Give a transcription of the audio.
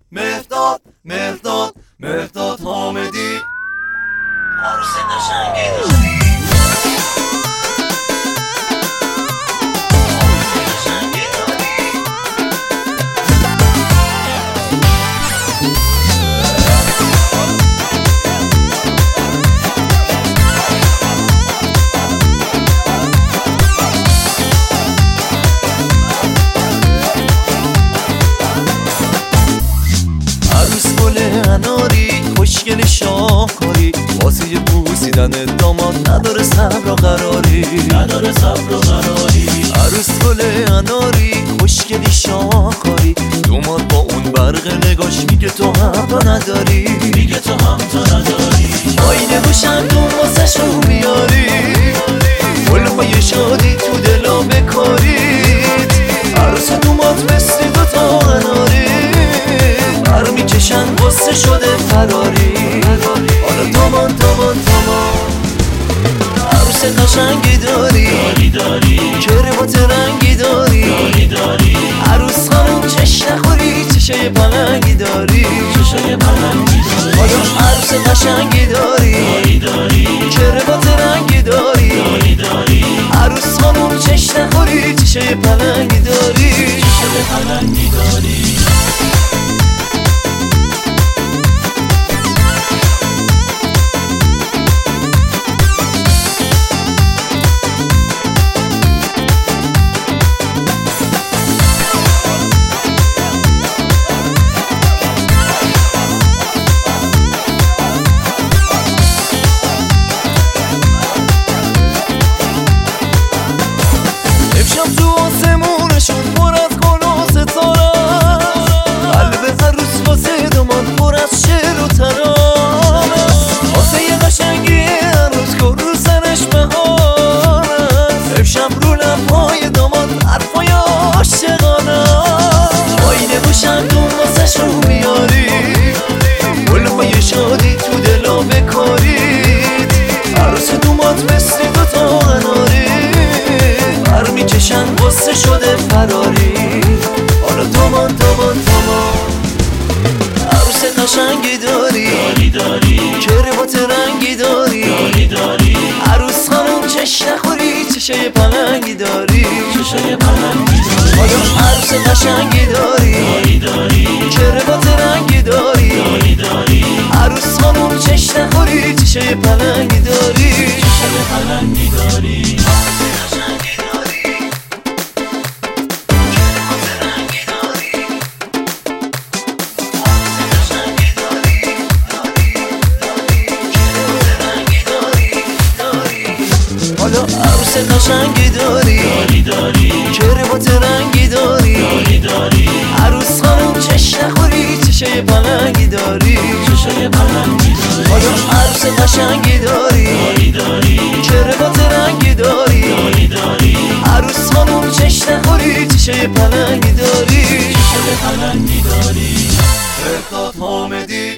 مهرداد مهرداد مهرداد حامدی عروس قشنگی داری. اناری خوشگل شاهکاری واسه بوسیدن داماد نداره صبر و قراری عروس گل اناری خوشگلی شاهکاری داماد با اون برق نگاش میگه تو هم نداری آینه و شمدون واسه شو میاری گلهای شادی تو دلا بکارید عروس داماد مثل دوتا اناری بر میکشن غصه شده فراری حالا تامان عروس قشنگی داری کربات رنگی داری عروس خانم چش نخوری چشای پلنگی داری حالا عروس قشنگی داری کربات رنگی داری عروس خانم چش نخوری چشای پلنگی داری تو آسمونشون پر از گل و ستاره قلب عروس واسه داماد پر از شعر و ترانه واسه یه قشنگی عروس کن رو سرش بهاره امشب رو لبهای داماد حرفای عاشقانه آینه و شمدون واسه شو میاری گلهای شادی تو دلا بکارید عروس داماد مثل دوتا اناری بر میکشن غصه شده فراری حالا تامان عروس قشنگی داری کربات رنگی داری عروس خانم چش نخوری چشای پلنگی داری حالا عروس قشنگی داری کربات رنگی داری عروس خانم چش نخوری چشای پلنگی داری حالا عروس قشنگی داری کربات رنگی داری عروس خانم چش نخوری چشای پلنگی داری حالا عروس قشنگی داری کربات رنگی داری عروس خانم چش نخوری چشای پلنگی داری مهرداد حامدی